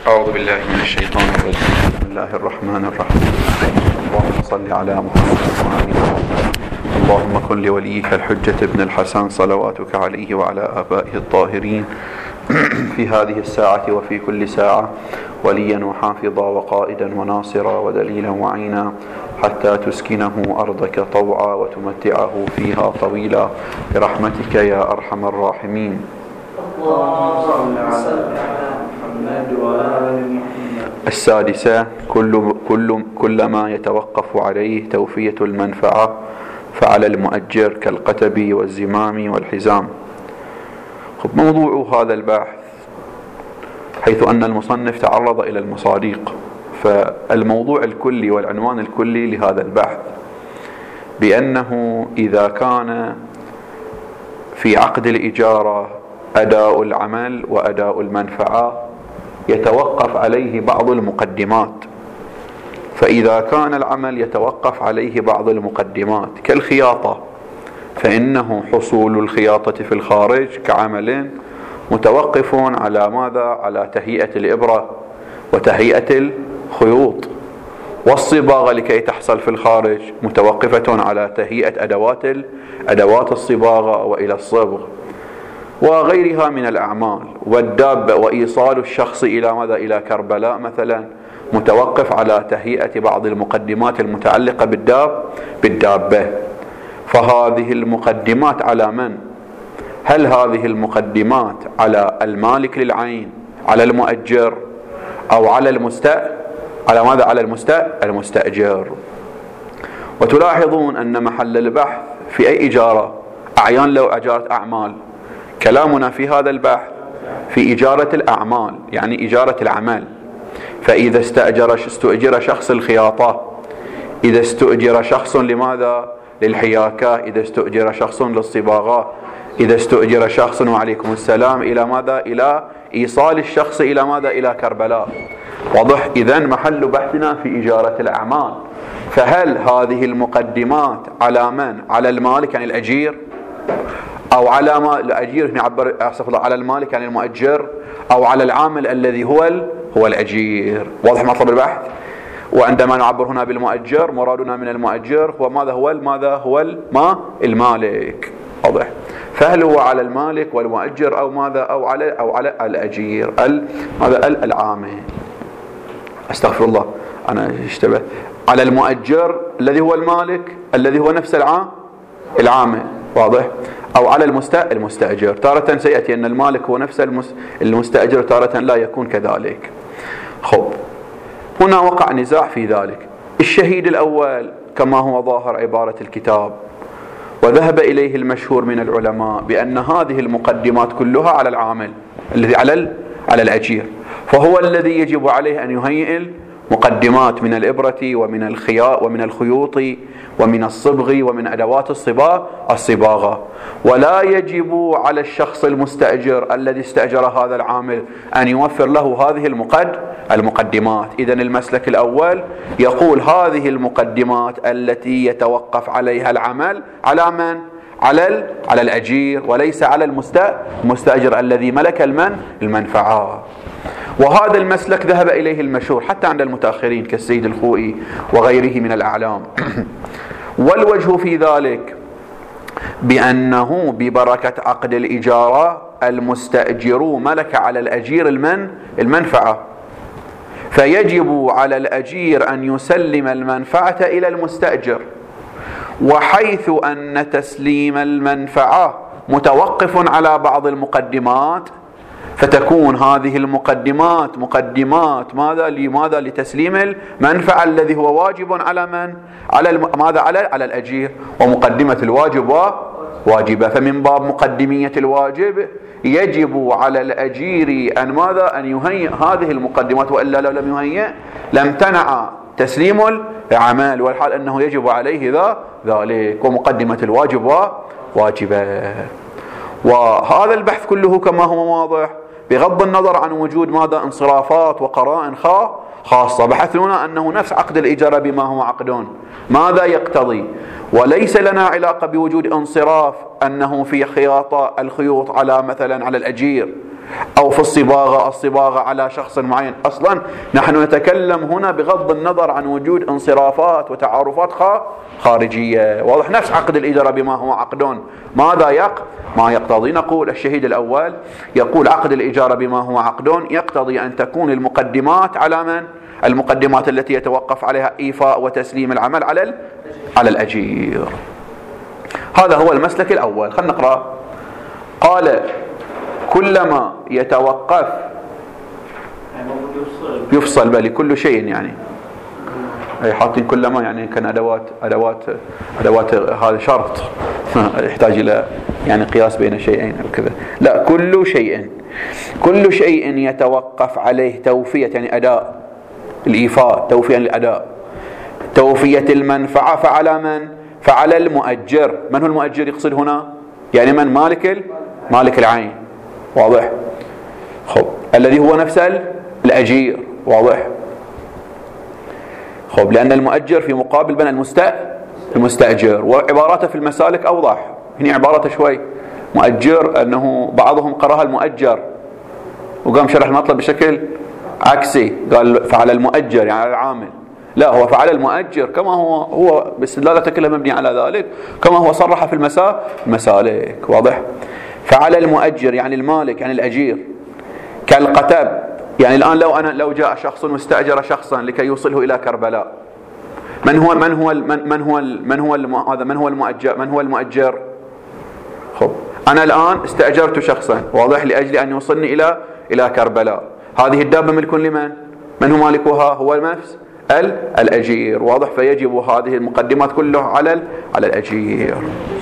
أعوذ بالله من الشيطان الرجيم. بسم الله الرحمن الرحيم. اللهم صل على محمد وعلى آله. اللهم كن لوليك الحجة ابن الحسن صلواتك عليه وعلى آبائه الطاهرين في هذه الساعة وفي كل ساعة وليا وحافظا وقائدا وناصرا ودليلا وعينا حتى تسكنه أرضك طوعا وتمتعه فيها طويلا برحمتك يا أرحم الراحمين. اللهم صل على محمد وآل محمد. السادسة كل ما يتوقف عليه توفية المنفعة فعلى المؤجر كالقتب والزمام والحزام. موضوع هذا البحث حيث أن المصنف تعرض إلى المصادق، فالموضوع الكلي والعنوان الكلي لهذا البحث بأنه إذا كان في عقد الإجارة أداء العمل وأداء المنفعة يتوقف عليه بعض المقدمات، فإذا كان العمل يتوقف عليه بعض المقدمات كالخياطة فإنه حصول الخياطة في الخارج كعمل متوقف على ماذا؟ على تهيئة الإبرة وتهيئة الخيوط، والصباغة لكي تحصل في الخارج متوقفة على تهيئة أدوات الصباغة وإلى الصبغ وغيرها من الأعمال، والدابة وإيصال الشخص إلى ماذا؟ إلى كربلاء مثلا متوقف على تهيئة بعض المقدمات المتعلقة بالدابة. فهذه المقدمات على من؟ هل هذه المقدمات على المالك للعين، على المؤجر، أو على على ماذا؟ على المستأجر. وتلاحظون أن محل البحث في أي إجارة؟ أعيان لو إجارة أعمال. كلامنا في هذا البحث في إجارة الأعمال، يعني إجارة العمل. فإذا استؤجر شخص الخياطة، إذا استؤجر شخص لماذا؟ للحياكة، إذا استؤجر شخص للصباغة، إذا استؤجر شخص وعليكم السلام إلى ماذا؟ إلى إيصال الشخص إلى ماذا؟ إلى كربلاء. واضح؟ إذن محل بحثنا في إجارة الأعمال. فهل هذه المقدمات على من؟ على المالك يعني الأجير، أو على الأجير نعبر على المالك يعني المؤجر، أو على العامل الذي هو الأجير. واضح مطلب البحث؟ وعندما نعبر هنا بالمؤجر مرادنا من المؤجر هو ماذا؟ هو المالك. واضح؟ فهل هو على المالك والمؤجر أو ماذا؟ أو على الأجير ماذا؟ العامل. استغفر الله أنا اشتبه. على المؤجر الذي هو المالك الذي هو نفس العامل. واضح؟ أو على المستأجر. تارة سيأتي أن المالك هو نفس المستأجر، تارة لا يكون كذلك. خب، هنا وقع نزاع في ذلك. الشهيد الأول كما هو ظاهر عبارة الكتاب وذهب إليه المشهور من العلماء بأن هذه المقدمات كلها على العامل الذي على الأجير، فهو الذي يجب عليه أن يهيئ مقدمات من الإبرة ومن الخيوط ومن الصبغ ومن أدوات الصباغة، ولا يجب على الشخص المستأجر الذي استأجر هذا العامل أن يوفر له هذه المقدمات. إذن المسلك الأول يقول هذه المقدمات التي يتوقف عليها العمل على من؟ على الأجير وليس على المستأجر الذي ملك المنفعة. وهذا المسلك ذهب إليه المشهور حتى عند المتأخرين كالسيد الخوئي وغيره من الأعلام. والوجه في ذلك بأنه ببركة عقد الإجارة المستأجر ملك على الأجير المنفعة، فيجب على الأجير أن يسلم المنفعة إلى المستأجر، وحيث أن تسليم المنفعة متوقف على بعض المقدمات فتكون هذه المقدمات مقدمات لماذا؟ لتسليم المنفعة الذي هو واجب على من؟ على الأجير، ومقدمة الواجب واجبة. فمن باب مقدمية الواجب يجب على الأجير أن يهيئ هذه المقدمات، وإلا لو لم يهيئ لم تنع تسليم العمل، والحال أنه يجب عليه ذلك، ومقدمة الواجب واجبة. وهذا البحث كله كما هو واضح بغض النظر عن وجود انصرافات وقرائن خاصة. بحثنا أنه نفس عقد الإجارة بما هو عقد ماذا يقتضي، وليس لنا علاقة بوجود انصراف أنه في خياطة الخيوط على مثلا على الأجير أو في الصباغة على شخص معين. أصلا نحن نتكلم هنا بغض النظر عن وجود انصرافات وتعارفات خارجية. واضح؟ نفس عقد الإجارة بما هو عقد ماذا ما يقتضي. نقول الشهيد الأول يقول عقد الإجارة بما هو عقد يقتضي أن تكون المقدمات على من؟ المقدمات التي يتوقف عليها إيفاء وتسليم العمل على الأجير. هذا هو المسلك الأول. خلينا نقرأ. قال كلما يتوقف يفصل بل كل شيء، يعني أي حاطين كلما يعني كان أدوات هذا شرط يحتاج إلى يعني قياس بين شيئين أو كذا. لا، كل شيء يتوقف عليه توفية يعني أداء الإيفاء، توفية الأداء، توفية المنفعة، فعلى من؟ فعلى المؤجر. من هو المؤجر يقصد هنا؟ يعني من؟ مالك العين. واضح؟ خب الذي هو نفس الأجير. واضح؟ خب لأن المؤجر في مقابل بين المستأجر، وعباراته في المسالك أوضح. هنا عبارته شوي مؤجر، أنه بعضهم قراها المؤجر وقام شرح المطلب بشكل عكسي، قال فعلى المؤجر يعني على العامل. لا، هو فعلى المؤجر كما هو باستدلالته كلها مبني على ذلك، كما هو صرح في المسالك. واضح؟ فعلى المؤجر يعني المالك يعني الأجير. كالقتب، يعني الآن لو جاء شخص واستأجر شخصا لكي يوصله إلى كربلاء، من هو المؤجر؟ خب أنا الآن استأجرت شخصا، واضح، لأجل أن يوصلني إلى كربلاء. هذه الدابة ملك لمن؟ من هو مالكها؟ هو نفس الأجير. واضح؟ فيجب هذه المقدمات كلها على الأجير.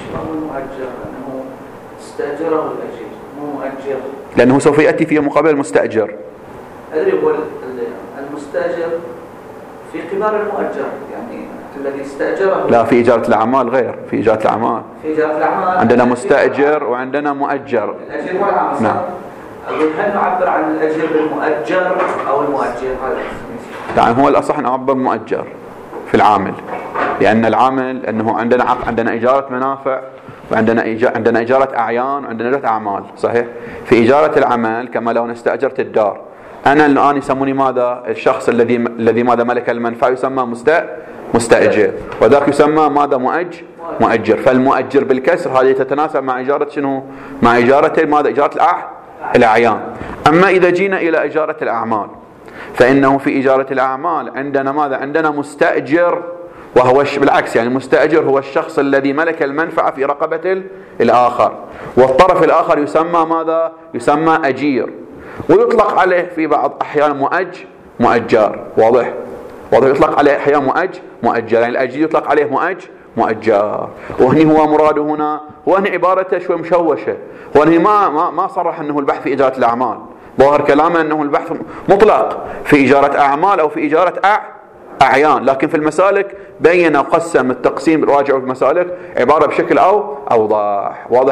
استأجره الأجير مو مؤجر، لأنه سوف يأتي في مقابل المستأجر. أدري هو المستأجر في قبال المؤجر، يعني الذي استأجره. لا، في إجارة الأعمال غير. في إجارة الأعمال عندنا مستأجر وعندنا مؤجر. الأجير هو العام. نعم. أقول هل نعبر عن الأجير بالمؤجر أو المؤجر؟ هذا يعني هو الأصح نعبر مؤجر في العامل، لأن العامل أنه عندنا إجارة منافع، وعندنا إجارة أعيان، وعندنا إجارة أعمال. صحيح؟ في إجارة العمل كما لو استأجرت الدار، أنا الآن يسموني ماذا؟ الشخص الذي ماذا ملك المنفعة يسمى مستأجر، وذاك يسمى ماذا؟ مؤجر. فالمؤجر بالكسر هذه تتناسب مع إجارة شنو؟ مع إجارة ماذا؟ إجارة الأعيان. أما إذا جينا إلى إجارة الأعمال، فإنه في إجارة الأعمال عندنا ماذا؟ عندنا مستأجر، وهو بالعكس، يعني المستأجر هو الشخص الذي ملك المنفعة في رقبة الآخر، والطرف الآخر يسمى ماذا؟ يسمى أجير، ويطلق عليه في بعض أحيان مؤجر. واضح؟ يطلق عليه أحيان مؤجر، يعني الأجير يطلق عليه مؤجر. وهني هو مراده هنا، وهني عبارته شوي مشوشة، وهني ما صرح أنه البحث في إجارة الأعمال. ظاهر كلامه أنه البحث مطلق في إجارة أعمال أو في إجارة أعيان، لكن في المسالك بين وقسم التقسيم الراجع في المسالك عبارة بشكل أوضح. واضح؟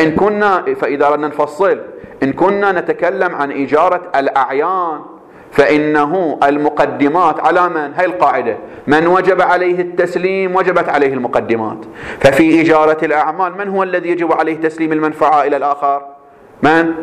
فإذا بدنا نفصل، إن كنا نتكلم عن إجارة الأعيان فإنه المقدمات على من؟ هي القاعدة، من وجب عليه التسليم وجبت عليه المقدمات. ففي إجارة الأعمال من هو الذي يجب عليه تسليم المنفعة إلى الآخر؟ من؟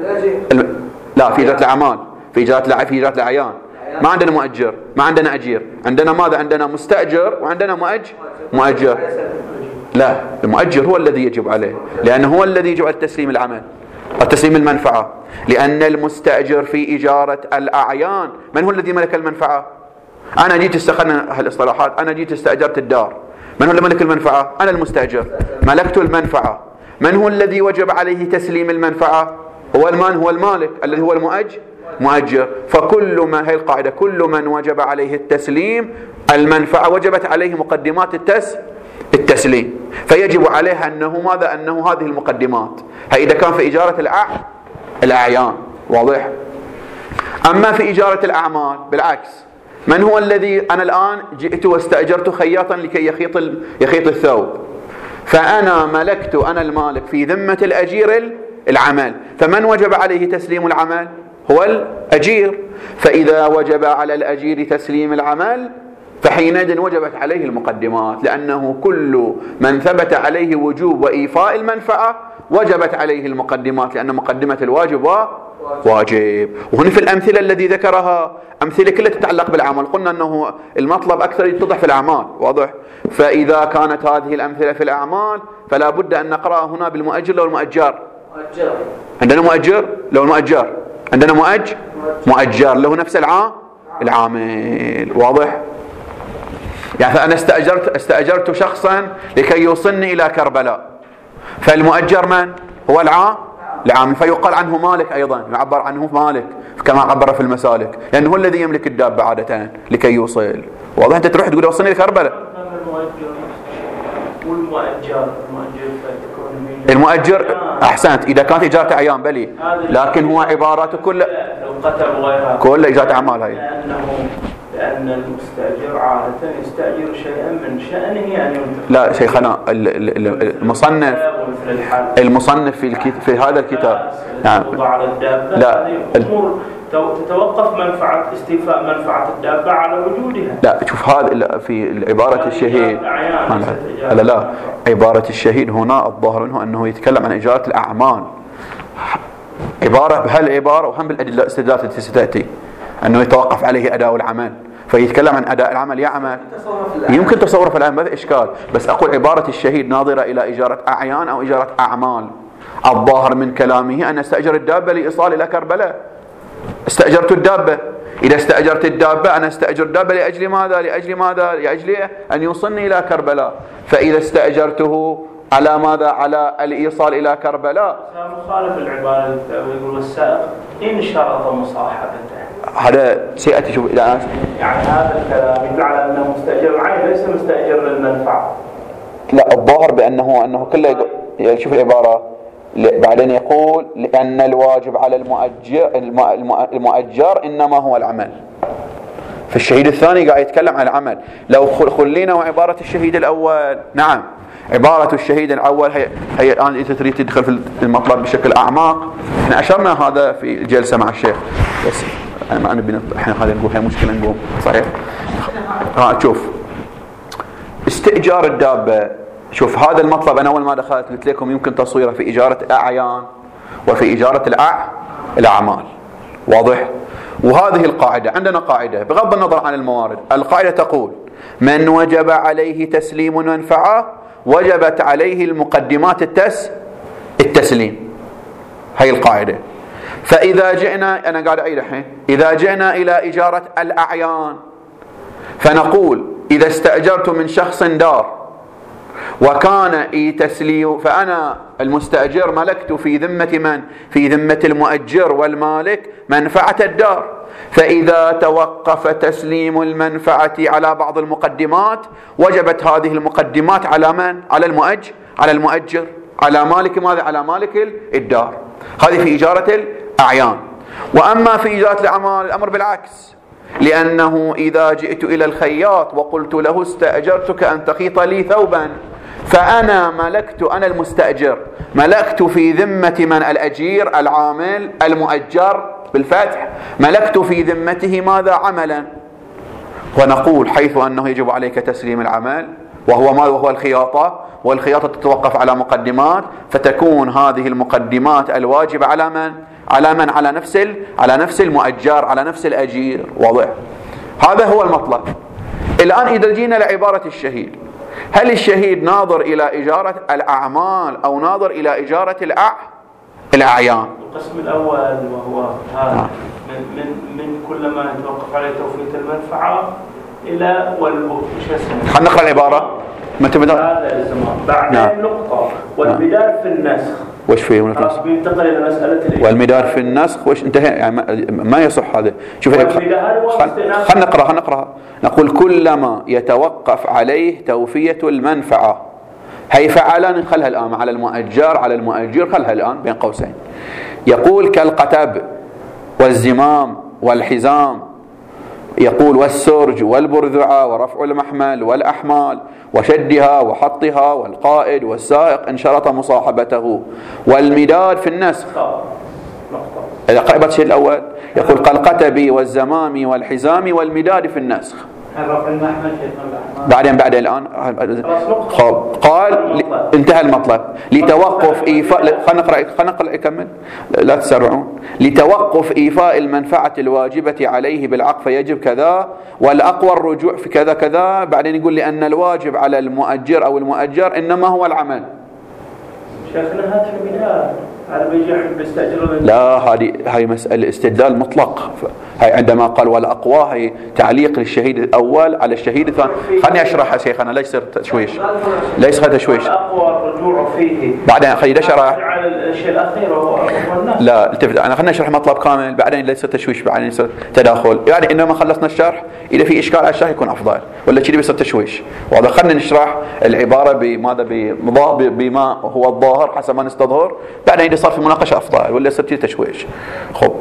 لا، في إجارة الأعمال، في إجارة الأعيان ما عندنا مؤجر، ما عندنا أجير، عندنا ماذا؟ عندنا مستأجر وعندنا مؤجر. لا، المؤجر هو الذي يجب عليه، لأنه هو الذي يجب على تسليم العمل، تسليم المنفعة. لأن المستأجر في إجارة الأعيان من هو الذي ملك المنفعة؟ أنا جيت استخدمنا هالإصطلاحات، أنا جيت استأجرت الدار، من هو اللي ملك المنفعة؟ أنا المستأجر، ملكت المنفعة. من هو الذي وجب عليه تسليم المنفعة؟ هو المالك الذي هو مؤجر. فكل من، هي القاعدة، كل من وجب عليه التسليم المنفعة وجبت عليه مقدمات التسليم، فيجب عليه أنه ماذا؟ أنه هذه المقدمات. هي إذا كان في إجارة الأعيان. واضح؟ أما في إجارة الأعمال بالعكس، من هو الذي؟ أنا الآن جئت واستأجرت خياطا لكي يخيط الثوب، فأنا ملكت، أنا المالك في ذمة الأجير العمل، فمن وجب عليه تسليم العمل؟ هو الأجير. فإذا وجب على الأجير تسليم العمل فحينئذ وجبت عليه المقدمات، لأنه كل من ثبت عليه وجوب وإيفاء المنفعة وجبت عليه المقدمات، لأن مقدمة الواجب واجب. وهنا في الأمثلة الذي ذكرها أمثلة كلها تتعلق بالأعمال، قلنا أنه المطلب أكثر يتضح في الأعمال، واضح؟ فإذا كانت هذه الأمثلة في الأعمال فلا بد أن نقرأ هنا بالمؤجر لو المؤجر. عندنا مؤجر لو المؤجر، عندنا مؤجر له نفس العامل، واضح؟ يعني فأنا استأجرت شخصا لكي يوصلني إلى كربلاء، فالمؤجر من؟ هو العامل، فيقال عنه مالك أيضا، يعبر عنه مالك كما عبر في المسالك، لأنه هو الذي يملك الدابة عادة لكي يوصل، واضح؟ أنت تروح تقول وصلني لكربلاء. المؤجر أحسنت، إذا كانت إجارة أعيان بلي، لكن هو عباراته كل إجارة أعمال هاي. لأن المستأجر عادة يستأجر شيئا من شأنه أن ينتفع. لا شيخنا، المصنف في هذا الكتاب نعم لا الأمور تتوقف منفعة استيفاء منفعة الدابة على وجودها. لا شوف، هذا في عبارة الشهيد لا عبارة الشهيد هنا الظاهر منه أنه يتكلم عن إجارة الأعمال، عبارة بهالعبارة وهم بالأدلة الاستدلالات التي ستأتي أنه يتوقف عليه أداء العمل، فيتكلم عن أداء العمل يعمل، يمكن تصوره في الآن ما في إشكال، بس أقول عبارة الشهيد ناظرة إلى إجارة أعيان أو إجارة أعمال. الظاهر من كلامه أن استأجر الدابة لإيصال إلى كربلاء، استأجرت الدابة، إذا استأجرت الدابة أنا استأجر الدابة لأجل ماذا؟ لأجل أن يوصلني إلى كربلاء، فإذا استأجرته على ماذا؟ على الإيصال إلى كربلاء. مخالف العبارة يقول السائق إن شرط مصاحبته، هذا سيأتي. شوف يعني هذا الكلام يدل على أنه مستأجر عين ليس مستأجر للمنفعة. لا الظاهر بأنه كله يعني شوف العبارة بعدين يقول لأن الواجب على المؤجر إنما هو العمل. في الشهيد الثاني قاعد يتكلم عن العمل. لو خلينا وعبارة الشهيد الأول، نعم عبارة الشهيد الأول هي الآن أنت تريد تدخل في المطلب بشكل أعمق. احنا أشرنا هذا في الجلسة مع الشيخ، بس ما نبي احنا هذا نقول هي مشكلة نقوم صحيح. شوف استئجار الدابة، شوف هذا المطلب أنا أول ما دخلت قلت لكم يمكن تصويره في إجارة الأعيان وفي إجارة الأعمال، واضح؟ وهذه القاعدة عندنا قاعدة بغض النظر عن الموارد، القاعدة تقول من وجب عليه تسليم منفعة وجبت عليه المقدمات التسليم، هي القاعدة. فإذا جئنا، أنا قاعد أعيد الحين، إذا جئنا إلى إجارة الأعيان فنقول إذا استأجرت من شخص دار وكان تسليم، فأنا المستأجر ملكت في ذمة من؟ في ذمة المؤجر والمالك منفعة الدار، فإذا توقف تسليم المنفعة على بعض المقدمات وجبت هذه المقدمات على من؟ على المؤجر، على مالك ماذا؟ على مالك الدار. هذه في إجارة الأعيان. وأما في إجارة الأعمال الأمر بالعكس، لأنه إذا جئت إلى الخياط وقلت له استأجرتك أن تخيط لي ثوبا، فأنا ملكت، أنا المستأجر ملكت في ذمة من؟ الأجير العامل المؤجر بالفتح، ملكت في ذمته ماذا؟ عملا. ونقول حيث أنه يجب عليك تسليم العمل وهو ما؟ وهو الخياطة، والخياطة تتوقف على مقدمات، فتكون هذه المقدمات الواجبة على من؟ على نفس المؤجر، على نفس الأجير، واضح؟ هذا هو المطلب. الآن إذا جينا لعبارة الشهيد، هل الشهيد ناظر إلى إجارة الأعمال أو ناظر إلى إجارة الأعيان؟ القسم الأول وهو هذا من كل ما يتوقف عليه توفية المنفعة إلى خلينا نقرأ العبارة. هذا الزمان بعدين نقطة والمدار في النسخ. وش فيه؟ بينتقل إلى مسألة والمدار في النسخ وش انتهى؟ يعني ما يصح هذا. شوف خلينا نقرأ. نقول كلما يتوقف عليه توفية المنفعة، هي فعلا خلها الآن على المؤجر خلها الآن بين قوسين. يقول كالقتب والزمام والحزام، يقول والسرج والبرذعة ورفع المحمل والأحمال وشدها وحطها والقائد والسائق إن شرط مصاحبته، والمداد في النسخ. إذا قرأت الشيء الأول يقول كالقتب والزمام والحزام والمداد في النسخ، بعدين الآن قال انتهى المطلب لتوقف إيفاء. خلنا نقرأ يكمل لا تسرعون. لتوقف إيفاء المنفعة الواجبة عليه بالعقد فيجب كذا، والأقوى الرجوع في كذا كذا. بعدين يقول لأن الواجب على المؤجر أو المؤجر إنما هو العمل. شيخنا هذا المثال هذا بيجي بيستأجر. لا، هذه مسألة استدلال مطلق. هاي عندما قال والأقوى هي تعليق للشهيد الأول على الشهيد الثاني. خلني أشرحها شيخنا ليس تشويش، ليس هذا تشويش. الأقوى الرجوع فيه بعدين خليني أشرح على الشيء الأخير هو الناس. لا التفت، أنا خلنا نشرح مطلب كامل بعدين ليس تشويش، بعدين يصير تداخل. يعني إنما خلصنا الشرح، إذا في إشكال على الشرح يكون أفضل، ولا كذي بيصير تشويش. وهذا خلنا نشرح العبارة بما هو الظاهر حسب ما نستظهر، بعدين إذا صار في مناقشة أفضل، ولا يصير تشويش. خب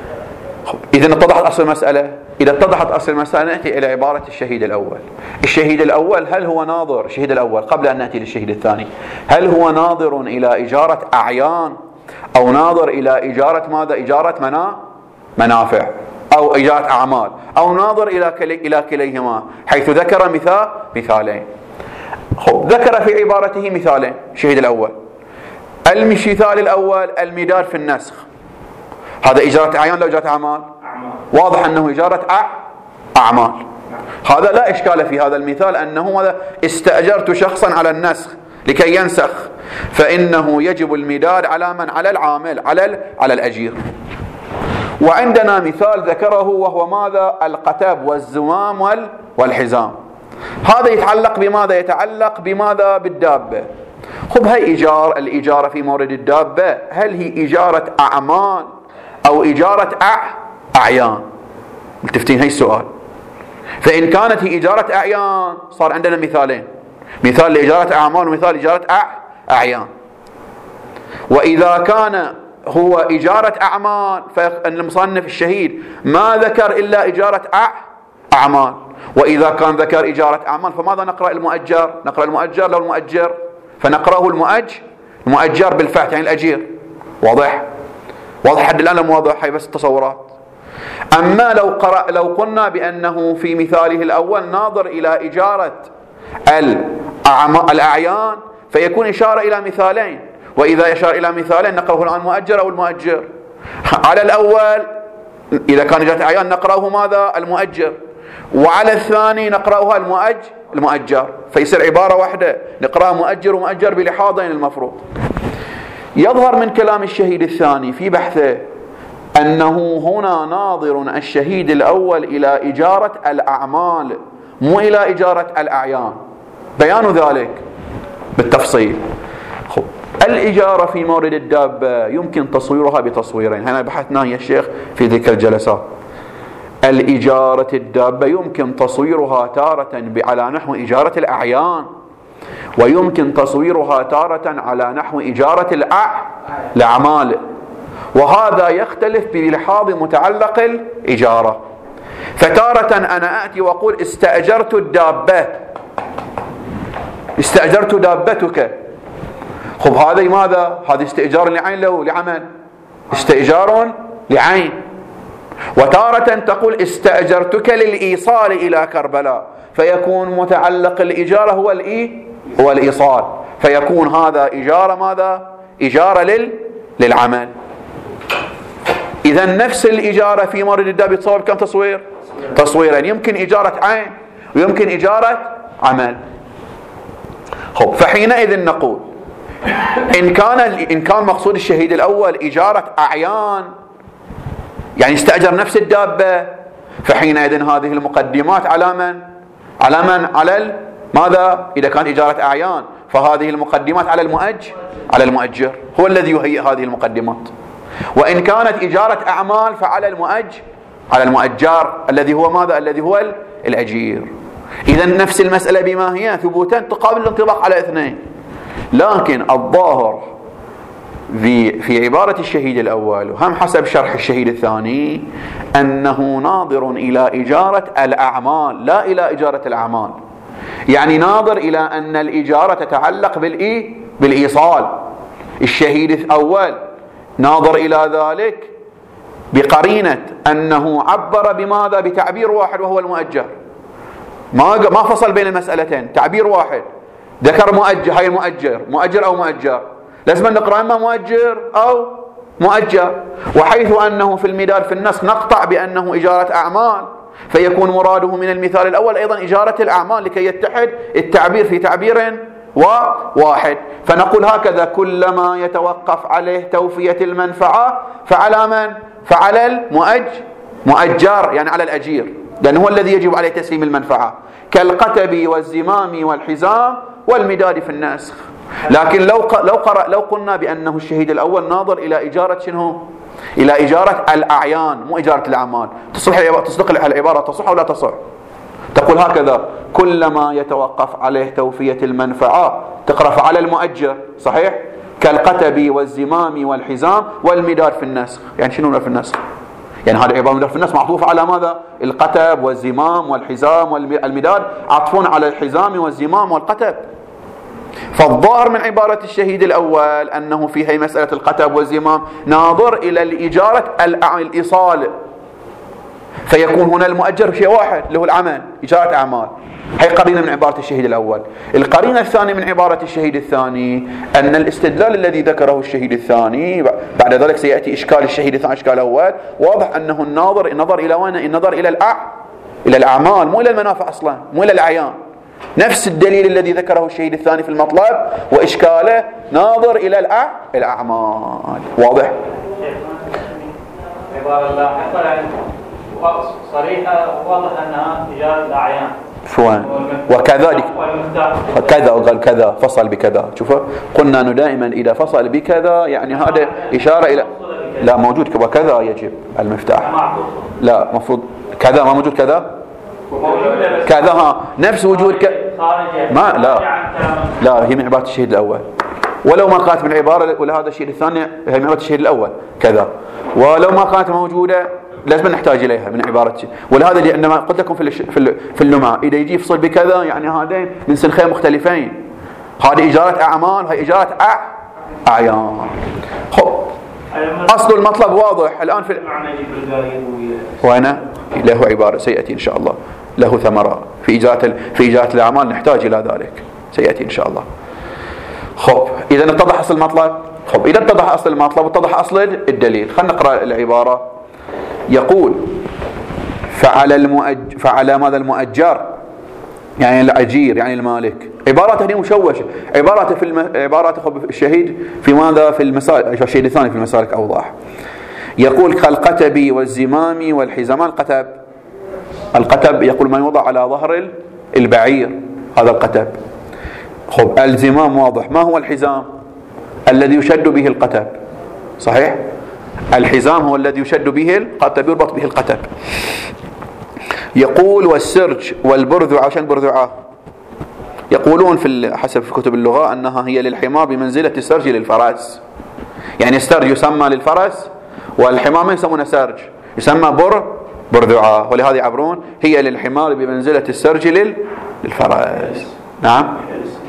إذا اتضحت أصل المسألة. إذا اتضحت أصل المسألة نأتي إلى عبارة الشهيد الأول. الشهيد الأول هل هو ناظر، الشهيد الأول قبل أن نأتي للشهيد الثاني، هل هو ناظر إلى إجارة أعيان أو ناظر إلى إجارة ماذا؟ إجارة منافع أو إجارة أعمال، أو ناظر إلى كليهما، حيث ذكر مثالين. ذكر في عبارته مثالين. الشهيد الأول المثال الأول المداد في النسخ، هذا إجارة أعيان لو إجارة أعمال؟ واضح أنه إجارة أعمال. هذا لا إشكال في هذا المثال، أنه استأجرت شخصا على النسخ لكي ينسخ، فإنه يجب المداد على من؟ على العامل، على الأجير. وعندنا مثال ذكره وهو ماذا؟ القتب والزمام والحزام. هذا يتعلق بماذا؟ يتعلق بماذا؟ بالدابة. هي الإجارة في مورد الدابة هل هي إجارة أعمال أو إجارة أعيان؟ ملتفتين هاي السؤال. فإن كانت هي إجارة أعيان صار عندنا مثالين، مثال لإجارة أعمال ومثال إجارة أعيان. وإذا كان هو إجارة أعمال فإن المصنف الشهيد ما ذكر إلا إجارة أعمال. وإذا كان ذكر إجارة أعمال فماذا نقرأ؟ المؤجر. نقرأ المؤجر لو المؤجر، فنقرأه المؤجر بالفتح يعني الأجير. واضح حد الآن لم واضح؟ هي بس التصورات. أما لو قلنا بأنه في مثاله الأول ناظر إلى إجارة الأعيان فيكون إشارة إلى مثالين، وإذا أشار إلى مثالين نقرأه الآن المؤجر أو المؤجر. على الأول إذا كان إجارة أعيان نقرأه ماذا؟ المؤجر، وعلى الثاني نقرأها المؤجر، فيصير عبارة واحدة نقرأها مؤجر ومؤجر بلحاظين المفروض. يظهر من كلام الشهيد الثاني في بحثه أنه هنا ناظر الشهيد الأول إلى إجارة الأعمال مو إلى إجارة الأعيان. بيان ذلك بالتفصيل. الإجارة في مورد الدابة يمكن تصويرها بتصويرين، هنا بحثنا يا شيخ في ذيك الجلسات. الإجارة الدابة يمكن تصويرها تارة على نحو إجارة الأعيان، ويمكن تصويرها تارة على نحو إجارة الأعمال، وهذا يختلف بلحاظ متعلق الإجارة. فتارة أنا أأتي وأقول استأجرت الدابة، استأجرت دابتك. هذا ماذا؟ هذا استئجار لعين له لعمل، استئجار لعين. وتارة تقول استأجرتك للإيصال إلى كربلاء، فيكون متعلق الإجارة هو الإيصال، فيكون هذا إجارة ماذا؟ إجارة للعمل. إذا نفس الإجارة في مورد الدابة تصور كم تصوير؟ تصويرين، يمكن إجارة عين ويمكن إجارة عمل. فحينئذ نقول إن كان مقصود الشهيد الأول إجارة أعيان يعني استأجر نفس الدابة، فحينئذ هذه المقدمات على من؟ على ماذا؟ إذا كانت إجارة أعيان فهذه المقدمات على المؤجر هو الذي يهيئ هذه المقدمات. وإن كانت إجارة أعمال فعلى المؤجر الذي هو ماذا؟ الذي هو الأجير. إذا نفس المسألة بما هي ثبوتا تقابل الانطباق على اثنين. لكن الظاهر في عبارة الشهيد الأول وهم حسب شرح الشهيد الثاني أنه ناظر إلى إجارة الأعمال لا إلى إجارة الأعمال، يعني ناظر إلى أن الإجارة تتعلق بالإيصال. الشهيد الأول ناظر إلى ذلك بقرينة أنه عبر بماذا؟ بتعبير واحد وهو المؤجر. ما فصل بين المسألتين، تعبير واحد، ذكر مؤجر، هاي مؤجر أو مؤجر، لازم نقرأ إما مؤجر أو مؤجر. وحيث أنه في المداد في النسخ نقطع بأنه إجارة أعمال، فيكون مراده من المثال الأول أيضا إجارة الأعمال لكي يتحد التعبير في تعبير واحد. فنقول هكذا: كلما يتوقف عليه توفية المنفعة فعلى من؟ فعلى المؤجر، يعني على الأجير، لأنه هو الذي يجب عليه تسليم المنفعة، كالقتب والزمام والحزام والمداد في النسخ. لكن لو قلنا بأنه الشهيد الأول ناظر إلى إجارة شنو؟ إلى إجارة الأعيان مو إجارة الأعمال، تصدق العبارة تصح أو لا تصح؟ تقول هكذا: كلما يتوقف عليه توفية المنفعة، تقرأ فعلى المؤجر، صحيح؟ كالقتب والزمام والحزام والمداد في النسخ. يعني شنو في النسخ؟ يعني هذه عبارة المداد في النسخ معطوفة على ماذا؟ القتب والزمام والحزام والمداد عطفون على الحزام والزمام والقتب. فالظاهر من عبارة الشهيد الأول أنه في هي مسألة القتب والزمام ناظر إلى الإجارة الإيصال، فيكون هنا المؤجر شيء واحد اللي هو العمل، إجارة أعمال. هي قرينة من عبارة الشهيد الأول. القرينة الثانية من عبارة الشهيد الثاني أن الاستدلال الذي ذكره الشهيد الثاني بعد ذلك سيأتي إشكال الشهيد الثاني إشكال الأول، واضح أنه النظر إلى وين؟ النظر إلى الأعمال، مو إلى المنافع أصلا، مو إلى الأعيان. نفس الدليل الذي ذكره الشهيد الثاني في المطلب وإشكاله ناظر إلى الأعمال. واضح؟ عبارة لاحقة صريحة واضح أنها إجارة الأعيان. شوان وكذلك كذا وقال كذا فصل بكذا. شوفوا قلنا أنه دائما إذا فصل بكذا يعني هذا إشارة إلى لا موجود وكذا يجب المفتاح. لا مفروض كذا ما موجود كذا ها نفس وجود ما لا هي من عبارة الشهيد الأول، ولو ما كانت من عبارة ولهذا الشهيد الثاني هي من عبارة الشهيد الأول كذا، ولو ما كانت موجودة لازم نحتاج إليها من عبارة. ولهذا اللي عندما قلت لكم في اللمعة إذا يجي يفصل بكذا يعني هذين من سنخين مختلفين، هذه إجارة أعمال هي إجارة أعيان. خب أصل المطلب واضح الآن في وأنا له عبارة سيأتي إن شاء الله، له ثمرة في إجارة الأعمال نحتاج إلى ذلك سيأتي إن شاء الله. خب إذا اتضح أصل المطلب. خب إذا اتضح أصل المطلب واتضح أصل الدليل، خلينا نقرأ العبارة. يقول فعلى ماذا المؤجر يعني الأجير يعني المالك. عبارته هذه مشوشة، عبارته عبارته الشهيد في ماذا في المسالك، الشهيد الثاني في المسالك أوضح. يقول كالقتب والزمام والحزام. القتب يقول ما يوضع على ظهر البعير، هذا القتب. خب الزمام واضح، ما هو الحزام؟ الذي يشد به القتب، صحيح؟ الحزام هو الذي يشد به القتب، يربط به القتب. يقول والسرج والبرذعة. عشان برذعة يقولون حسب في كتب اللغة أنها هي للحمار بمنزلة السرج للفرس، يعني السرج يسمى للفرس والحمار ما يسمونه سرج، يسمى برذعة، ولهذا يعبرون هي للحمار بمنزلة السرج للفرس. نعم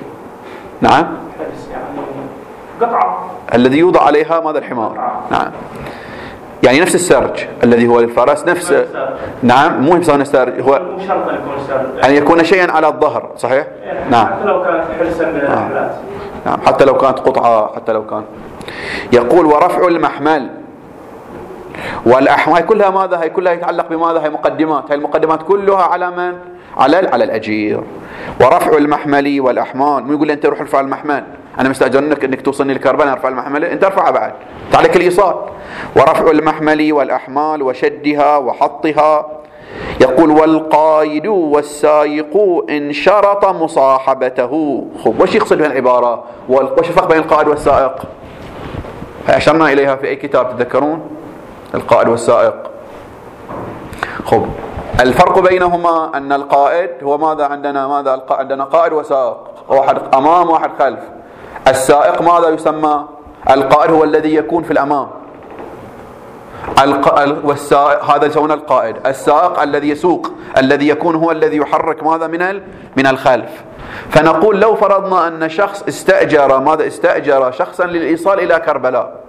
قطعة الذي يوضع عليها ماذا الحمار. نعم يعني نفس السرج الذي هو للفرس نفس. نعم مو يسمونه سرج، هو مو شرط أن يكون سرج، أن يكون شيئا على الظهر، صحيح؟ نعم حتى لو كانت حلسا من الحلات. نعم حتى لو كانت قطعة، حتى لو كان. يقول ورفع المحمل والأحمال كلها ماذا؟ هي كلها يتعلق بماذا؟ هي مقدمات، هي المقدمات كلها على من؟ على الأجير. ورفع المحمل والأحمال، مو يقول أنت روح ارفع المحمل، أنا مستأجرنك أنك توصلني الكربان أرفع المحمل، أنت ارفعها بعد، تعليك الإيصال. ورفع المحمل والأحمال وشدها وحطها. يقول والقائد والسائق إن شرط مصاحبته. خب وش يقصد بهالعبارة؟ وش الفرق بين القائد والسائق؟ أشرنا إليها في أي كتاب تذكرون؟ القائد والسائق. خب الفرق بينهما أن القائد هو ماذا عندنا؟ عندنا قائد وسائق، واحد أمام واحد خلف. السائق ماذا يسمى؟ القائد هو الذي يكون في الأمام، هذا يسمونه القائد. السائق الذي يسوق، الذي يكون هو الذي يحرك ماذا من الخلف. فنقول لو فرضنا أن شخص استأجر شخصا للإيصال إلى كربلاء،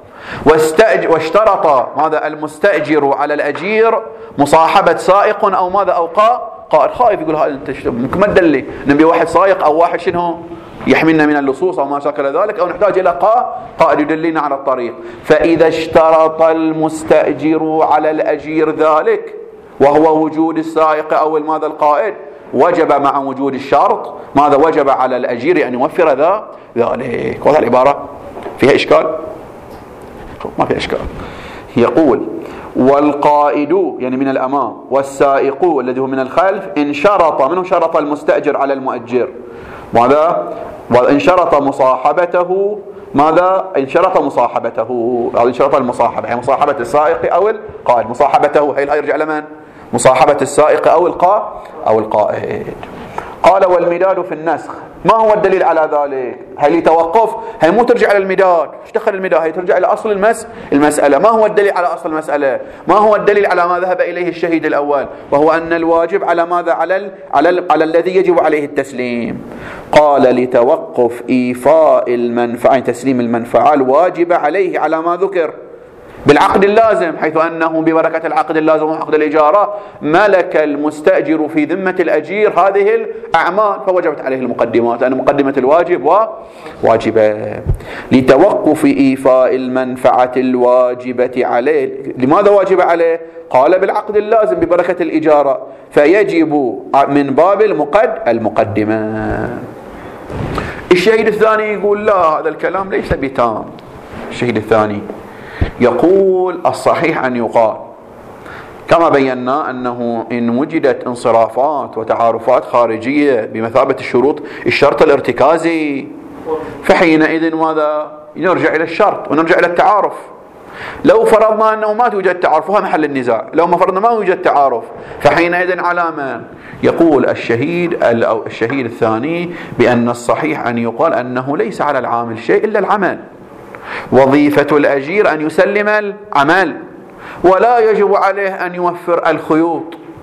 واشترط ماذا المستأجر على الأجير مصاحبة سائق أو ماذا أو قائد خايف يقول هذا انت ممكن ما تدلي نبي واحد سائق او واحد شنو يحملنا من اللصوص او ما شاكل ذلك، او نحتاج الى قائد يدلنا على الطريق. فاذا اشترط المستاجر على الاجير ذلك وهو وجود السائق او ماذا القائد، وجب مع وجود الشرط ماذا؟ وجب على الاجير ان يوفر ذلك. وهذه العباره فيها اشكال؟ ما فيها اشكال. يقول والقائد يعني من الامام والسائق الذي هو من الخلف ان شرط، منه شرط المستاجر على المؤجر ماذا؟ وان شرط مصاحبته ماذا؟ ان شرط مصاحبته، هذا ان شرط المصاحبه يعني مصاحبه السائق او القائد. مصاحبته هي يرجع لمن؟ مصاحبه السائق او القائد. قال والمداد في النسخ، ما هو الدليل على ذلك؟ هل يتوقف؟ هي مو ترجع إلى المداد، ايش دخل المداد؟ هي ترجع إلى أصل المسألة. ما هو الدليل على أصل المسألة؟ ما هو الدليل على ما ذهب إليه الشهيد الأول، وهو أن الواجب على ماذا؟ على الذي يجب عليه التسليم. قال لتوقف إيفاء المنفعة، تسليم المنفعة الواجب عليه على ما ذكر بالعقد اللازم، حيث أنه ببركة العقد اللازم وعقد الإجارة ملك المستأجر في ذمة الأجير هذه الأعمال، فوجبت عليه المقدمات، لأن مقدمة الواجب واجبة. لتوقف إيفاء المنفعة الواجبة عليه. لماذا واجب عليه؟ قال بالعقد اللازم ببركة الإجارة، فيجب من باب المقدمة. الشهيد الثاني يقول لا، هذا الكلام ليس بتام. الشهيد الثاني يقول الصحيح أن يقال كما بينا أنه إن وجدت انصرافات وتعارفات خارجية بمثابة الشرط الارتكازي، فحينئذ ماذا؟ نرجع إلى الشرط ونرجع إلى التعارف. لو فرضنا أنه ما توجد تعارف وهو محل النزاع، لو ما فرضنا ما يوجد تعارف، فحينئذ على من؟ يقول الشهيد الثاني بأن الصحيح أن يقال أنه ليس على العامل شيء إلا العمل. وظيفة الأجير أن يسلم العمل، ولا يجب عليه أن يوفر الخيوط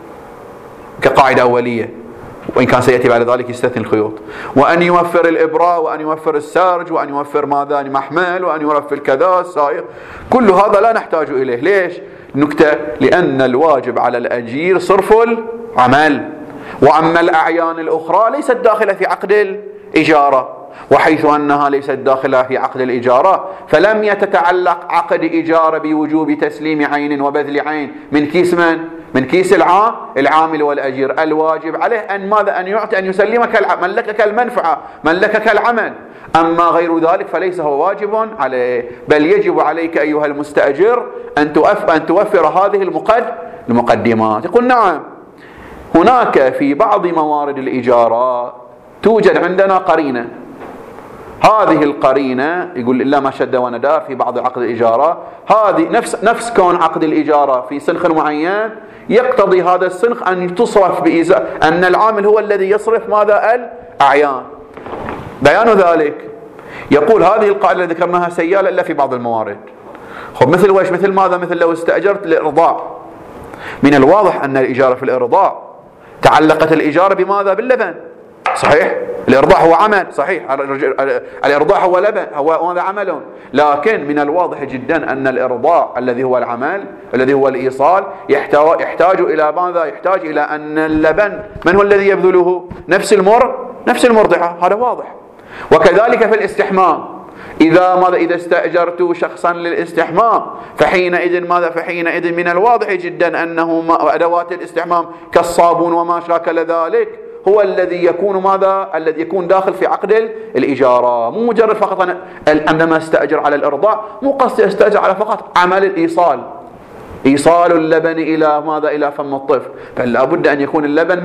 كقاعدة أولية، وإن كان سيأتي بعد ذلك يستثني الخيوط، وأن يوفر الإبراء، وأن يوفر السرج، وأن يوفر ماذا؟ محمل، وأن يوفر كذا سائق. كل هذا لا نحتاج إليه. ليش؟ نكتة، لأن الواجب على الأجير صرف العمل، وأما الأعيان الأخرى ليست داخلة في عقد الإجارة، وحيث أنها ليست داخلة في عقد الإجارة فلم يتتعلق عقد إجارة بوجوب تسليم عين وبذل عين من كيس من؟ من كيس العامل والأجير. الواجب عليه أن ماذا؟ أن يعطي، أن يسلمك ملكك المنفعة، ملكك العمل. أما غير ذلك فليس هو واجب عليه، بل يجب عليك أيها المستأجر أن توفر هذه المقدمات. يقول نعم، هناك في بعض موارد الإجارة توجد عندنا قرينة، هذه القرينة يقول إلا ما شد وندار في بعض عقد الإجارة، هذه نفس كون عقد الإجارة في سنخ معين يقتضي هذا السنخ أن تصرف بإزاء، أن العامل هو الذي يصرف ماذا؟ الأعيان. بيان ذلك يقول هذه القاعدة التي ذكرناها سيالة إلا في بعض الموارد. خب مثل ويش؟ مثل ماذا؟ مثل لو استأجرت الإرضاع، من الواضح أن الإجارة في الإرضاع تعلقت الإجارة بماذا؟ باللبن، صحيح؟ الإرضاع هو عمل، صحيح؟ الإرضاع هو لبن، هو ماذا؟ عمل. لكن من الواضح جدا أن الإرضاع الذي هو العمل، الذي هو الإيصال، يحتاج إلى ماذا؟ يحتاج إلى أن اللبن من هو الذي يبذله؟ نفس المرضعة، هذا واضح. وكذلك في الاستحمام، إذا استأجرت شخصا للاستحمام فحينئذ ماذا؟ فحينئذ من الواضح جدا أنه أدوات الاستحمام كالصابون وما شاكل ذلك هو الذي يكون ماذا؟ الذي يكون داخل في عقد الإجارة. مو مجرد فقط أنا عندما استأجر على الإرضاع مو قصدي استأجر على فقط عمل الإيصال، إيصال اللبن إلى ماذا؟ إلى فم الطفل، فلا بد أن يكون اللبن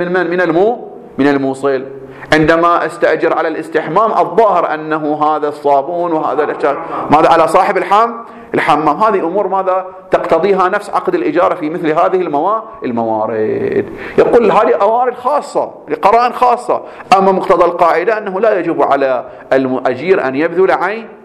من الموصل. عندما استأجر على الاستحمام الظاهر أنه هذا الصابون وهذا ماذا؟ على صاحب الحمام. هذه أمور ماذا؟ تقتضيها نفس عقد الإجارة في مثل هذه الموارد. يقول هذه موارد خاصة لقرائن خاصة، أما مقتضى القاعدة أنه لا يجب على المؤجير أن يبذل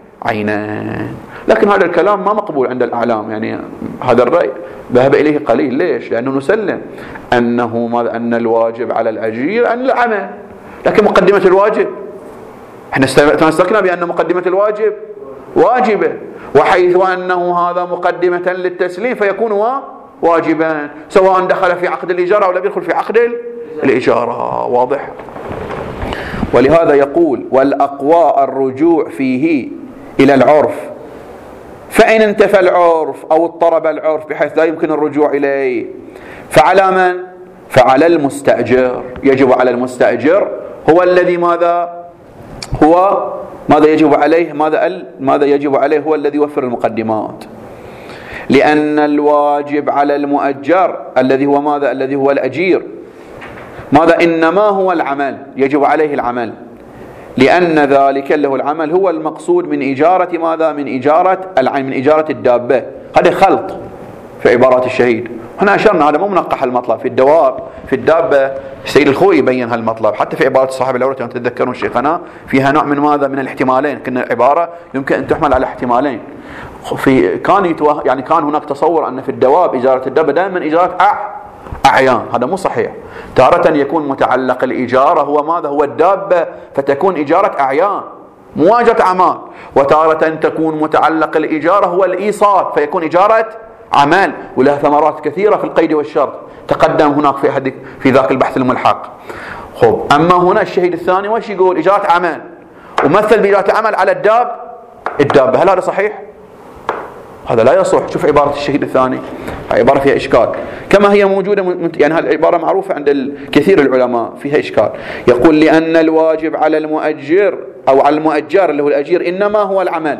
عينين. لكن هذا الكلام ما مقبول عند الأعلام، يعني هذا الرأي ذهب إليه قليل. ليش؟ لأنه نسلم أنه ماذا؟ أن الواجب على الأجير أن العمل، لكن مقدمة الواجب احنا تمسكنا بأن مقدمة الواجب واجبة، وحيث أنه هذا مقدمة للتسليم فيكون واجبا سواء دخل في عقد الإجارة أو لم يدخل في عقد الإجارة. واضح؟ ولهذا يقول والأقوى الرجوع فيه إلى العرف، فإن انتفى العرف أو اضطرب العرف بحيث لا يمكن الرجوع إليه فعلى من؟ فعلى المستأجر. يجب على المستأجر هو الذي ماذا يجب عليه؟ ماذا يجب عليه؟ هو الذي يوفر المقدمات، لأن الواجب على المؤجر الذي هو ماذا؟ الذي هو الأجير ماذا؟ إنما هو العمل، يجب عليه العمل، لأن ذلك اللي هو العمل هو المقصود من إجارة ماذا؟ من إجارة العين، من إجارة الدابة. هذا خلط في عبارات الشهيد. هنا أشرنا هذا مو منقح المطلب في الدواب في الدابة. السيد الخوئي يبين هالمطلب حتى في عبارة صاحب العروة تتذكرون شيخنا فيها نوع من ماذا؟ من الاحتمالين. كنا عبارة يمكن أن تحمل على احتمالين. كان هناك تصور أن في الدواب إجارة الدابة دائما إجارة أعيان، هذا مو صحيح. تارة يكون متعلق الإجارة هو ماذا؟ هو الدابة، فتكون إجارة أعيان مواجهة أعمال، وتارة تكون متعلق الإجارة هو الإيصال فيكون إجارة عمل، ولها ثمرات كثيرة في القيد والشرط تقدم هناك في ذاك البحث الملحق. خب أما هنا الشهيد الثاني وش يقول؟ إجارة عمل، ومثل بإجارة العمل على الدابة. هل هذا صحيح؟ هذا لا يصح. شوف عبارة الشهيد الثاني، عبارة فيها إشكال كما هي موجودة، يعني هالعبارة معروفة عند كثير العلماء فيها إشكال. يقول لأن الواجب على المؤجر أو على المؤجر اللي هو الأجير إنما هو العمل،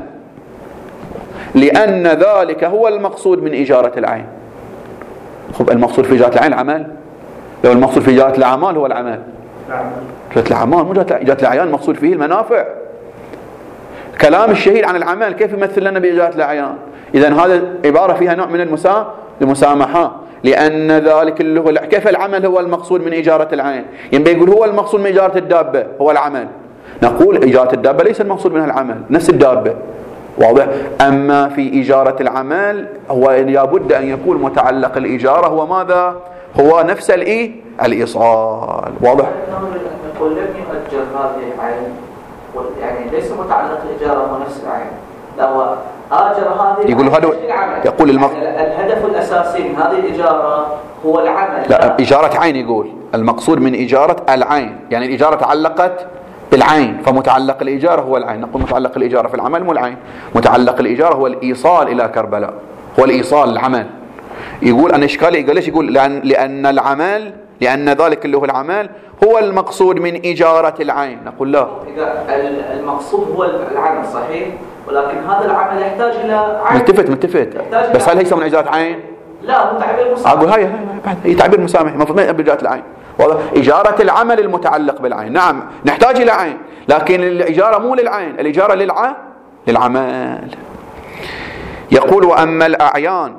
لأن ذلك هو المقصود من إجارة العين. خب المقصود في إجارة العين العمل، لو المقصود في إجارة الأعمال هو العمل. إجارة الأعمال مو إجارة الأعيان، المقصود فيه المنافع. كلام الشهيد عن العمل كيف يمثل لنا بإجارة الأعيان؟ إذن هذا عبارة فيها نوع من المسامحة، لأن ذلك اللي هو كيف العمل هو المقصود من إجارة العين؟ ينبغي يقول هو المقصود من إجارة الدابة هو العمل. نقول إجارة الدابة ليس المقصود منها العمل، نفس الدابة. واضح؟ أما في إجارة العمل هو لابد أن يكون متعلق الإجارة هو ماذا؟ هو نفس الإيصال. واضح؟ نقول لم يؤجر هذه العين، يعني ليس متعلق الإجارة هو نفس العين، لا هو آجر هذه يقول هذا يقول الهدف الأساسي من هذه الإجارة هو العمل. لا إجارة عين، يقول المقصود من إجارة العين يعني الإجارة تعلقت بالعين، فمتعلق الإجارة هو العين. نقول متعلق الإجارة في العمل مو العين، متعلق الإجارة هو الإيصال إلى كربلاء، هو الإيصال العمل. يقول أنا إشكالي قال ليش؟ يقول لأن ذلك اللي هو العمل هو المقصود من إجارة العين. نقول لا، المقصود هو العمل صحيح، ولكن هذا العمل يحتاج إلى عين. ملتفت بس هل هي من إجارة عين؟ لا، هو تعبير مسامح. أقول هي تعبير مسامح، المفروض ما يبقى إجارة العين. إجارة العمل المتعلق بالعين. نعم نحتاج إلى عين، لكن الإجارة مو للعين، الإجارة للعمل. يقول وأما الأعيان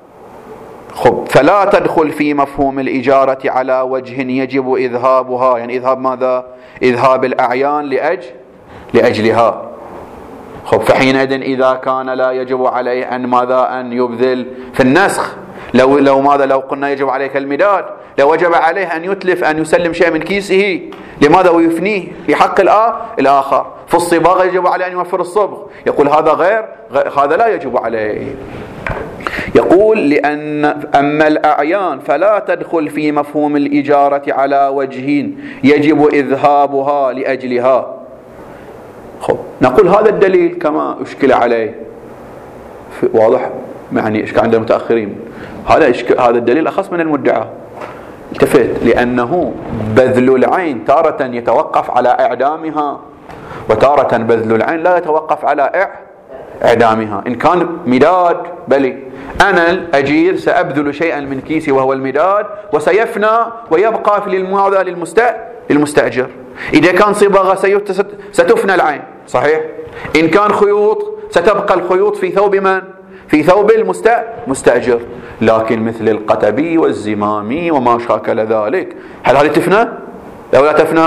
فلا تدخل في مفهوم الإجارة على وجه يجب إذهابها، يعني إذهاب ماذا؟ إذهاب الأعيان لأجلها. فحينئذ إذا كان لا يجب عليه أن يبذل في النسخ، لو قلنا يجب عليك المداد لو وجب عليه أن يتلف أن يسلم شيء من كيسه لماذا؟ ويفنيه في حق الآخر. في الصباغة يجب عليه أن يوفر الصبغ، يقول هذا لا يجب عليه. يقول لأن أما الأعيان فلا تدخل في مفهوم الإجارة على وجه يجب إذهابها لأجلها. نقول هذا الدليل كما أشكل عليه واضح، يعني إشكال عند المتأخرين. هذا الدليل أخص من المدعى. التفت، لأنه بذل العين تارة يتوقف على إعدامها، وتارة بذل العين لا يتوقف على إعدامها. إن كان مداد بلي أنا الأجير سأبذل شيئا من كيسي وهو المداد وسيفنى ويبقى للمستأجر. إذا كان صبغة ستفنى العين صحيح. إن كان خيوط ستبقى الخيوط في ثوب من؟ في ثوب المستأجر. لكن مثل القتبي والزمامي وما شاكل ذلك هل هذه تفنى؟ أو لا تفنى؟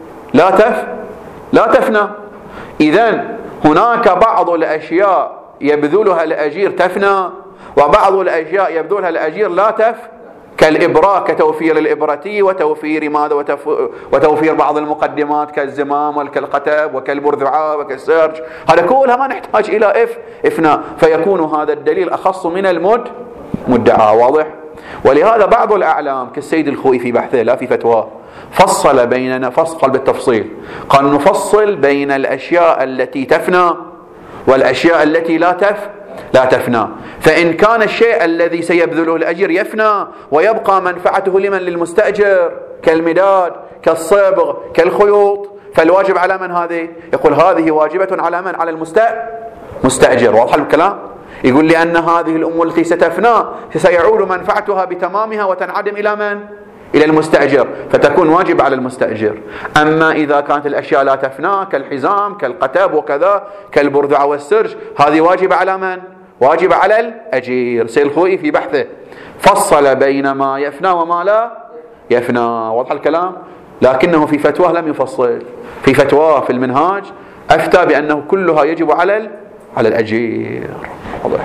لا تفنى. إذن هناك بعض الأشياء يبذلها الأجير تفنى، وبعض الأشياء يبذلها الأجير لا كالإبراء، كتوفير الإبرتي وتوفير ماذا وتوفير بعض المقدمات كالزمام وكالقتب وكالبرذعاء وكالسرج، هذا كلها ما نحتاج إلى إفناء، فيكون هذا الدليل أخص من المدعى. واضح؟ ولهذا بعض الأعلام كالسيد الخوئي في بحثه لا في فتواه فصل بيننا، فصل بالتفصيل، قال نفصل بين الأشياء التي تفنى والأشياء التي لا تفنى. فإن كان الشيء الذي سيبذله الأجر يفنى ويبقى منفعته للمستأجر كالمداد كالصبغ كالخيوط، فالواجب على من هذه؟ يقول هذه واجبة على من؟ على المستأجر. واضح الكلام؟ يقول لأن هذه الأمور التي ستفنى سيعود منفعتها بتمامها وتنعدم إلى من؟ إلى المستأجر، فتكون واجب على المستأجر. أما إذا كانت الأشياء لا تفنى كالحزام كالقتب وكذا كالبرذعة والسرج، هذه واجب على من؟ واجب على الأجير. سيد الخوئي في بحثه فصل بين ما يفنى وما لا يفنى. واضح الكلام؟ لكنه في فتواه لم يفصل. في فتواه في المنهاج أفتى بأنه كلها يجب على الأجير. واضح؟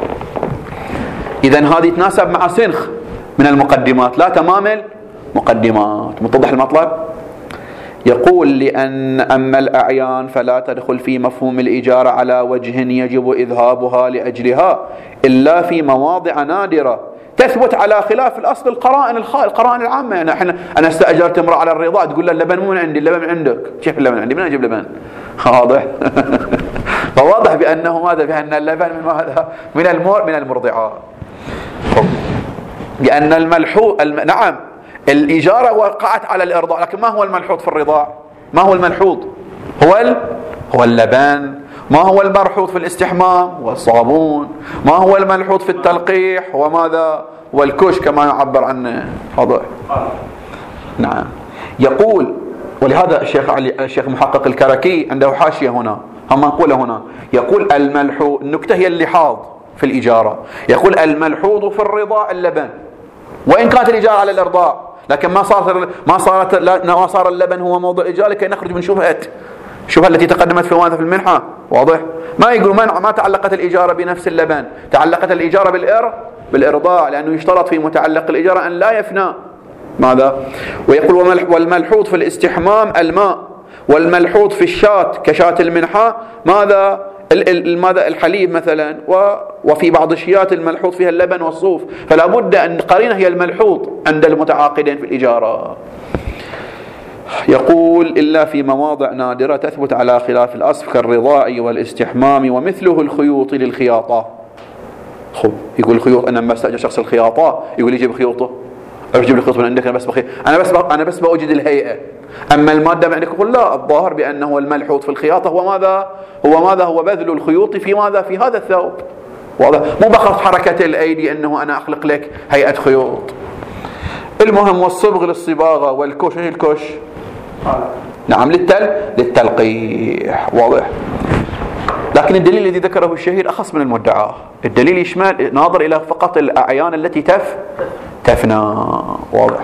إذن هذه تناسب مع سنخ من المقدمات لا تمام المقدمات. متضح المطلب؟ يقول لأن أما الأعيان فلا تدخل في مفهوم الإجارة على وجه يجب إذهابها لأجلها إلا في مواضع نادرة تثبت على خلاف الأصل القرائن العامة. يعني أنا استأجرت امرأة على الرضاع، تقول له اللبن مو من عندي، اللبن من عندك. كيف اللبن عندي؟ من أجيب لبن؟ واضح؟ فواضح بأنه ماذا؟ بأن اللبن من المرضعات. لأن الملحوظ نعم الإجارة وقعت على الإرضاع، لكن ما هو الملحوظ في الرضاع؟ ما هو الملحوظ؟ هو اللبن. ما هو الملحوظ في الاستحمام؟ والصابون. ما هو الملحوظ في التلقيح؟ وماذا؟ والكش كما يعبر عنه. واضح؟ نعم. يقول ولهذا الشيخ محقق الكركي عنده حاشية هنا، هم نقوله هنا، يقول الملحوظ، النكتة هي اللحاظ في الإجارة، يقول الملحوظ في الرضاع اللبن، وإن كانت الإجارة على الإرضاع، لكن ما صار اللبن هو موضوع إجارة لكي نخرج من شبهة التي تقدمت في المنحة. واضح؟ ما يقولوا ما تعلقت الإجارة بنفس اللبن، تعلقت الإجارة بالإرضاع، لأنه يشترط في متعلق الإجارة أن لا يفنى. ماذا؟ ويقول والملحوظ في الاستحمام الماء، والملحوظ في الشاة كشاة المنحة ماذا؟ الحليب مثلا، وفي بعض الشيات الملحوظ فيها اللبن والصوف. فلا بد أن قرينة هي الملحوظ عند المتعاقدين في الإجارة. يقول إلا في مواضع نادرة تثبت على خلاف الأصل كالرضاع والاستحمام ومثله الخيوط للخياطة. يقول الخيوط، أنا لما استأجر شخص الخياطة يقول يجيب خيوطه، أجيب الخيوط من عندك، أنا بس بأوجد الهيئة، أما المادة من عندك. يقول لا، الظاهر بأنه الملحوظ في الخياطة هو بذل الخيوط في ماذا؟ في هذا الثوب. واضح؟ مو بخف حركة الأيدي أنه أنا أخلق لك هيئة خيوط. المهم والصبغ للصباغة والكش. ايش الكش؟ نعم للتلقيح. واضح؟ لكن الدليل الذي ذكره الشهير أخص من المدعاه. الدليل يشمل ناظر إلى فقط الأعيان التي تفنى. واضح؟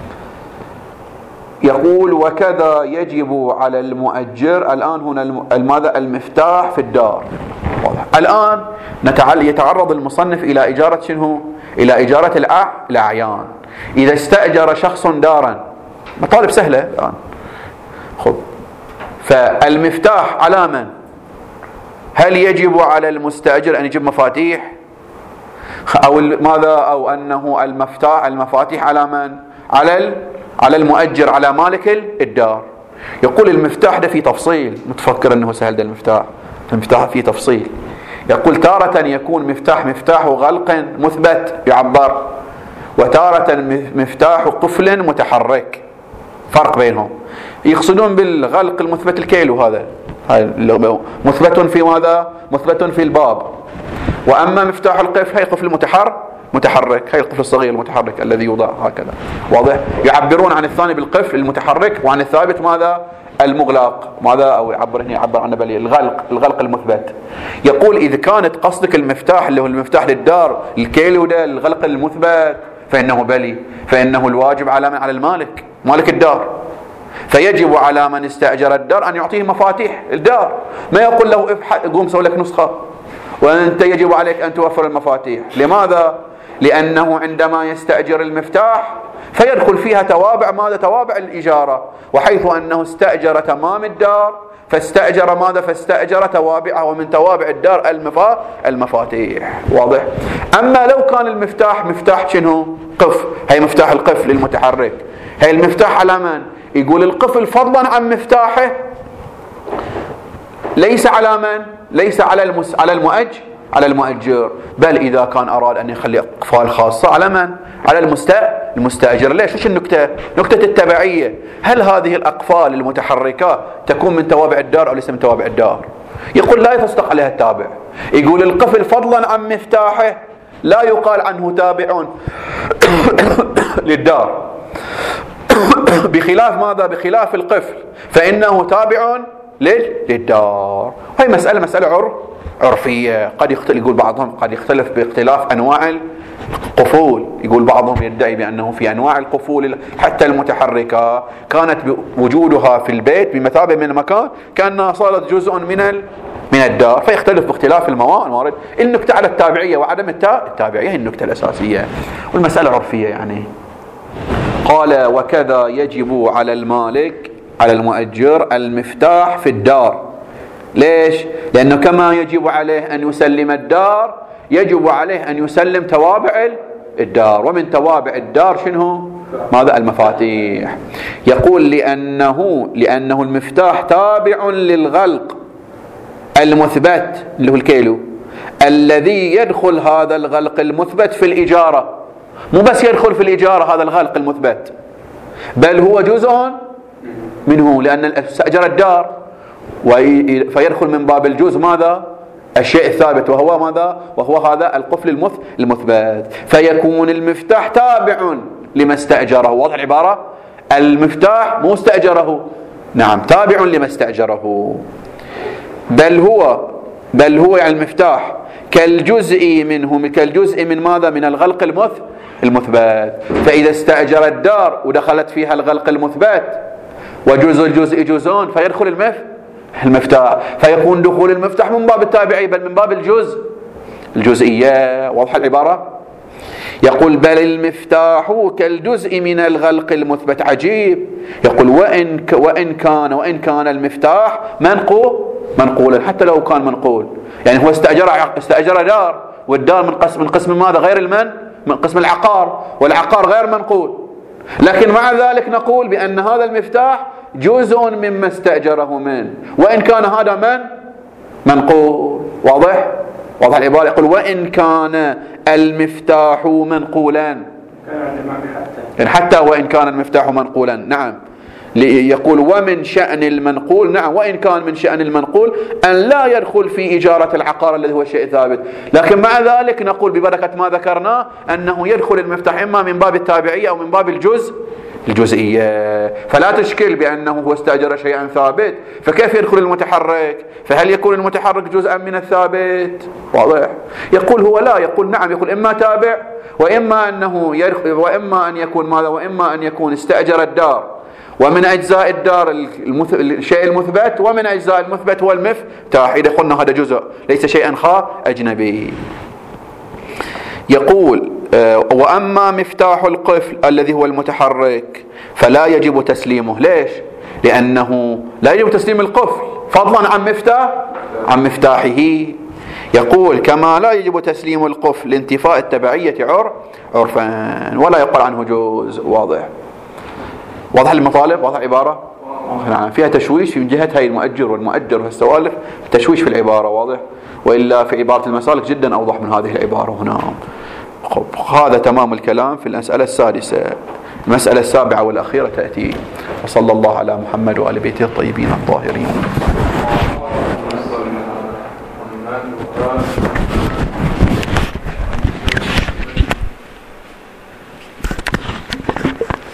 يقول وكذا يجب على المؤجر. الآن هنا ماذا؟ المفتاح في الدار. واضح؟ الآن يتعرض المصنف إلى إجارة شنو؟ إلى إجارة الأعيان. إذا استأجر شخص دارا، مطالب سهلة الآن. فالمفتاح على من؟ هل يجب على المستأجر أن يجيب مفاتيح؟ أو ماذا؟ أو أنه المفاتيح على من؟ على المؤجر، على مالك الدار. يقول المفتاح ده في تفصيل، متفكر أنه سهل ده المفتاح في تفصيل. يقول تارة يكون مفتاح غلق مثبت يعبر، وتارة مفتاح قفل متحرك. فرق بينهم. يقصدون بالغلق المثبت الكيلو، هذا مثبت في ماذا؟ مثبت في الباب. وأما مفتاح القفل هي قفل متحرك، هي القفل الصغير المتحرك الذي يوضع هكذا. واضح؟ يعبرون عن الثاني بالقفل المتحرك، وعن الثابت ماذا؟ المغلق. ماذا؟ أو يعبر عنه الغلق المثبت. يقول إذا كانت قصدك المفتاح اللي هو المفتاح للدار الكيلو ده الغلق المثبت، فإنه الواجب على المالك، مالك الدار. فيجب على من استأجر الدار أن يعطيه مفاتيح الدار. ما يقول له قوم سوي لك نسخة وأنت يجب عليك أن توفر المفاتيح. لماذا؟ لأنه عندما يستأجر المفتاح فيدخل فيها توابع الإجارة، وحيث أنه استأجر تمام الدار فاستأجر ماذا؟ فاستأجر توابعه، ومن توابع الدار المفاتيح. واضح؟ أما لو كان المفتاح مفتاح شنو؟ قفل، هي مفتاح القفل المتحرك، هي المفتاح على من؟ يقول القفل فضلا عن مفتاحه ليس على من؟ ليس على المؤجر، بل إذا كان أراد أن يخلي أقفال خاصة على من؟ على المستأجر. ليش؟ وش النكتة؟ نكتة التبعية. هل هذه الأقفال المتحركة تكون من توابع الدار أو ليس من توابع الدار؟ يقول لا يتصدق عليها التابع. يقول القفل فضلا عن مفتاحه لا يقال عنه تابع للدار، بخلاف ماذا؟ بخلاف القفل فإنه تابع للدار. هي مسألة عرفية. قد يقول بعضهم قد يختلف باختلاف أنواع القفول. يقول بعضهم يدعي بأنه في أنواع القفول حتى المتحركة كانت وجودها في البيت بمثابة من المكان كأنها صارت جزء من الدار، فيختلف باختلاف الموارد. النكتة على التابعية وعدم التابعية هي النكتة الأساسية، والمسألة عرفية يعني. قال وكذا يجب على المالك على المؤجر المفتاح في الدار. ليش؟ لأنه كما يجب عليه أن يسلم الدار يجب عليه أن يسلم توابع الدار، ومن توابع الدار شنو؟ ماذا؟ المفاتيح. يقول لأنه المفتاح تابع للغلق المثبت اللي هو الكيلو الذي يدخل هذا الغلق المثبت في الإجارة. مو بس يدخل في الإجارة هذا الغلق المثبت، بل هو جزء منه، لأن استأجر الدار فيدخل من باب الجزء ماذا؟ الشيء الثابت، وهو ماذا؟ وهو هذا القفل المثبت. فيكون المفتاح تابع لما استأجره. واضح العبارة؟ المفتاح مو استأجره، نعم تابع لما استأجره، بل هو يعني المفتاح كالجزء منه، كالجزء من ماذا؟ من الغلق المثبت. فإذا استأجر الدار ودخلت فيها الغلق المثبت وجزء الجزء جزء فيدخل المفتاح، فيكون دخول المفتاح من باب التابعي بل من باب الجزئية. واضح العبارة؟ يقول بل المفتاح كالجزء من الغلق المثبت. عجيب. يقول وإن كان المفتاح منقولا، حتى لو كان منقول، يعني هو استأجر دار، والدار من قسم ماذا؟ غير من قسم العقار، والعقار غير منقول، لكن مع ذلك نقول بأن هذا المفتاح جزء مما استأجره منه، وإن كان هذا منقول. واضح العبارة؟ يقول وإن كان المفتاح منقولا، يعني حتى وإن كان المفتاح منقولا. نعم. يقول ومن شأن المنقول، نعم وإن كان من شأن المنقول أن لا يدخل في إجارة العقار الذي هو شيء ثابت، لكن مع ذلك نقول ببركة ما ذكرناه أنه يدخل المفتاح إما من باب التابعية أو من باب الجزئية. فلا تشكل بأنه هو استأجر شيئا ثابت فكيف يدخل المتحرك؟ فهل يكون المتحرك جزءا من الثابت؟ واضح؟ يقول هو لا، يقول نعم، يقول إما تابع وإما أن يكون ماذا؟ وإما أن يكون استأجر الدار ومن أجزاء الدار الشيء المثبت، ومن أجزاء المثبت هو المفتاح. إذا قلنا هذا جزء ليس شيئا أجنبي. يقول وأما مفتاح القفل الذي هو المتحرك فلا يجب تسليمه. ليش؟ لأنه لا يجب تسليم القفل فضلا عن مفتاحه. يقول كما لا يجب تسليم القفل لانتفاء التبعية عرفا ولا يقال عنه جزء. واضح المطالب؟ واضح العبارة؟ نعم. فيها تشويش من جهة هاي المؤجر والمؤجر والسوالف، تشويش في العبارة. واضح؟ وإلا في عبارة المسالك جدا أوضح من هذه العبارة هنا. هذا تمام الكلام في المسألة السادسة. المسألة السابعة والأخيرة تأتي. وصلى الله على محمد وآل بيته الطيبين الطاهرين.